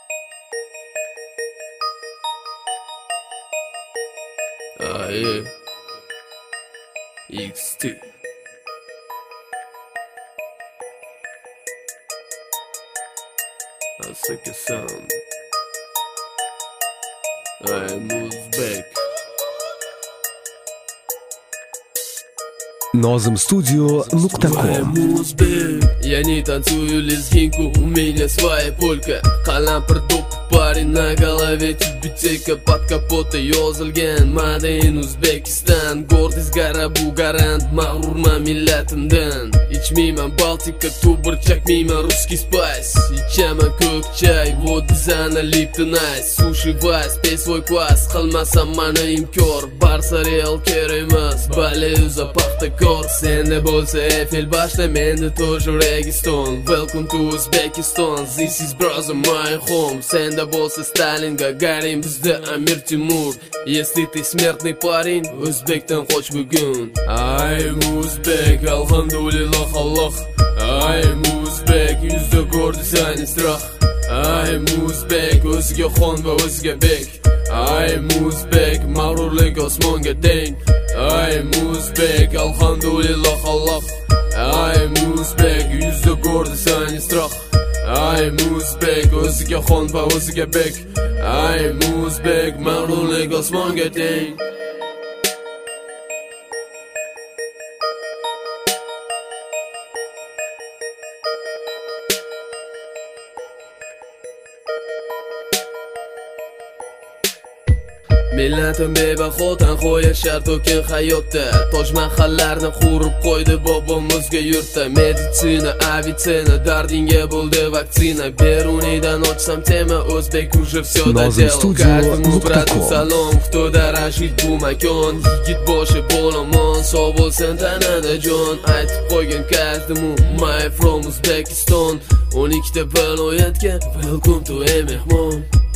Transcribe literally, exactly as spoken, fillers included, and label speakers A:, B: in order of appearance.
A: Ah, yeah. X T. Asaka sound. I'm Uzbek.
B: Nozim Studio точка ком.
A: Я не танцую лезгинку, у меня своя полька. Qalampir do'p парень на голове, тюбетейка под капотой yozilgan Made in Uzbekistan. Гордость гора bu garant, mag'rurman millatimdan. Ichmayman Baltika, tubir chakmayman русский спайс. Ichaman ko'k chay, вот bizani Lipton Ice. Sushi vice, pay свой kvass, qilmasam mana imkor. Barsa Real kerak emas, bale o'za paxtakor. Senda bo'lsa Eiffel boshda, menda тоже Registon. Welcome to Uzbekistan, this is brother my home. Senda bo'lsa Stalin, Gagarin, bizda Amir Timur. Если ты смертный парень, o'zbekdan qoch bugun. I'm Uzbek, alhamdulillah Allah. I'm Uzbek, yuzda гордость, а не страх. I'm Uzbek, o'ziga xon va o'ziga bek. I'm Uzbek, mag'rurlik osmonga teng. I'm Uzbek, alhamdulillah Allah. I'm Uzbek, yuzda гордость, а не страх. I'm Uzbek, o'ziga xon va o'ziga bek. I'm Uzbek, mag'rurlik osmonga teng. Millatim bebaho tanho yashar to'kin hayotda. Toj mahallarni qurib qo'ydi bobomizga yurtda. Meditsina, avitsina, dardinga bo'ldi vaksina. Berunidan ochsam tema, o'zbek уже всё доделал. Каждому брату salom, xitoda Rashid bu makon. Yigit boshi bo'lamon, sog' bo'lsin tanada jon. Aytib qo'ygan каждому, my from Uzbekistan. o'n ikkita viloyatga welcome to ey mehmon.